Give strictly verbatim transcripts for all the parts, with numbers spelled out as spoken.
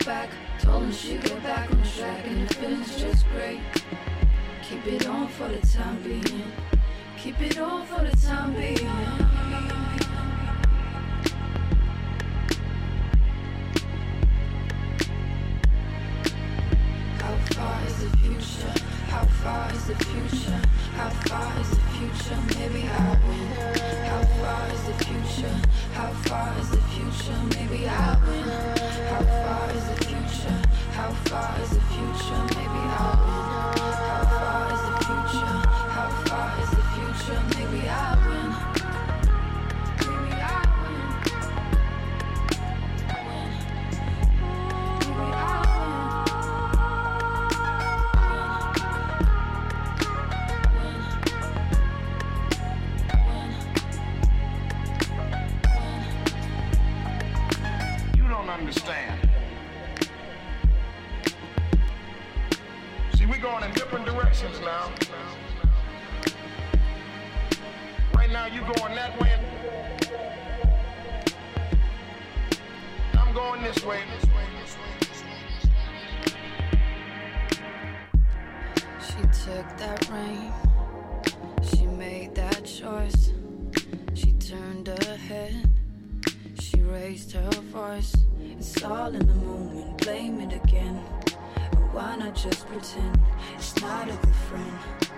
back. Told him she'd get back on track, and the feeling's just great. Keep it on for the time being. Keep it on for the time being. How far is the future? How far is the future? How far is the future? Maybe I win. How far is the future? How far is the future? Maybe I win. How far is the future? How far is the future? Maybe I win. How far is the future? How far is the future? Maybe I win. Maybe I win. Maybe I understand. See, we're going in different directions now. Right now, you going that way. I'm going this way. She took that rain. She made that choice. She turned her head. She raised her voice. It's all in the moment, blame it again. Or why not just pretend it's not a good friend?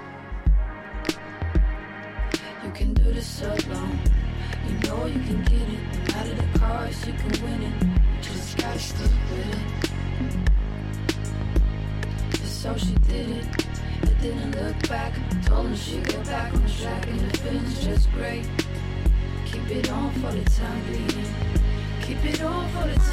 You can do this alone. You know you can get it. No matter the cost, you can win it. You just gotta stick with it. And so she did it. It didn't look back. Told her she'd get back on track, and the feeling's just great. Keep it on for the time being. Keep it on for the time